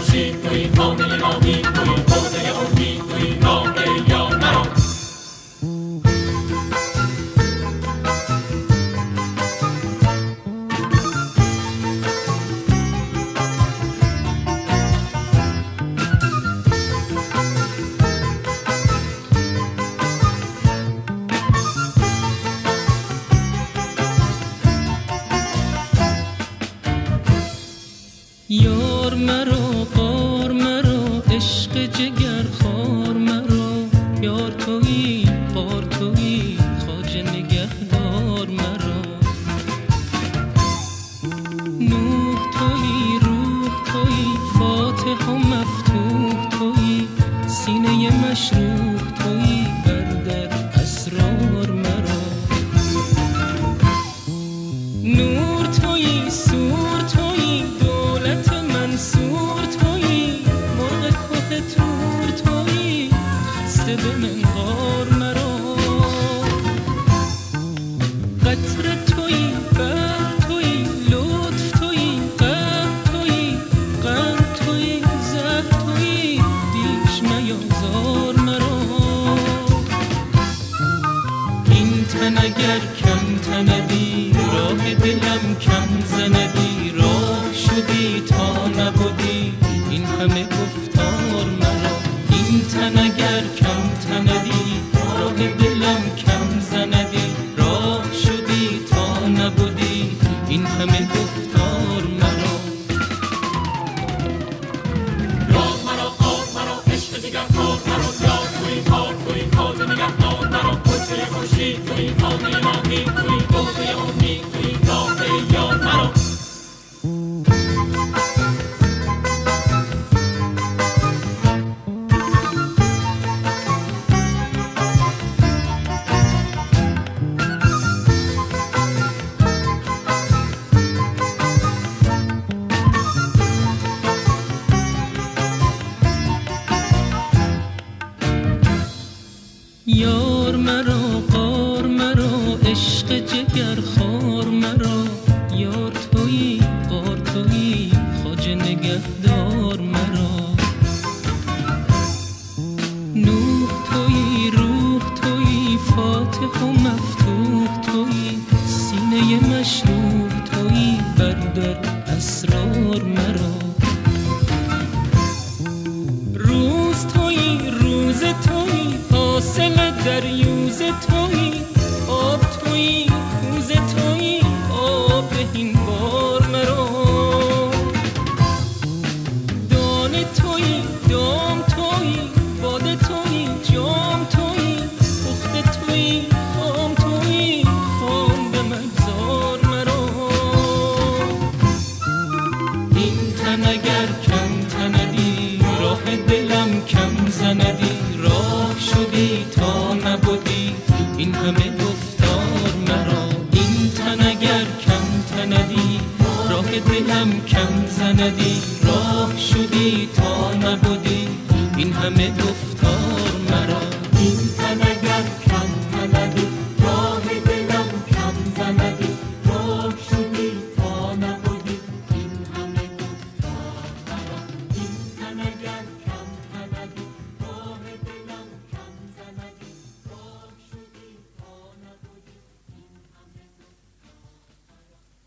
خورشید توی خانه ناهید توی حوضه امید توی راه یا مرا. یار مرا قار مرا عشق جگر خار مرا، یار تویی قار تویی خواجه نگهدار مرا. نوح تویی روح تویی فاتح و مفتوح تویی، سینه مشروح تویی بر در اسرار مرا. نور تویی سور تویی دولت منصور تویی، مرغ کوه تور تویی خسته به منقار مرا. قطره تویی برق تویی لطف تویی قهر تویی قند تویی زهر تویی بیش میازار مرا. این تن اگر کم تندی راه دلم کم زندی، راه شدی تا نبودی این همه گفتار مرا. این تن اگر کم تندی راه دلم کم زندی، راه شدی تا نبودی این همه گفتار مرا. یار مرا قار مرا عشق جگر خار مرا، یار توی کار توی خواجه نگهدار مرا. حوضه خورشید توی خانه ناهید توی حوضه امید توی راه یا مرا. یار مرا قار مرا عشق جگر خار مرا، یار تویی قار تویی خواجه نگهدار مرا. نوح تویی روح تویی فاتح و مفتوح تویی، سینه مشروح تویی بر در اسرار مرا. روز تویی روز تویی حاصل دریوز تویی، آب تویی کوزه تویی آب این بار مرا. دانه تویی دام تویی باده تویی جام تویی، پخته تویی خام تویی خام به مگذار مرا. این تن اگر کم تندی راه دلم کم زندی، راه شدی تا نبودی این همه گفتار مرا. این تن اگر کم تندی راه دلم کم زندی، راه شدی تا نبودی این همه گفتار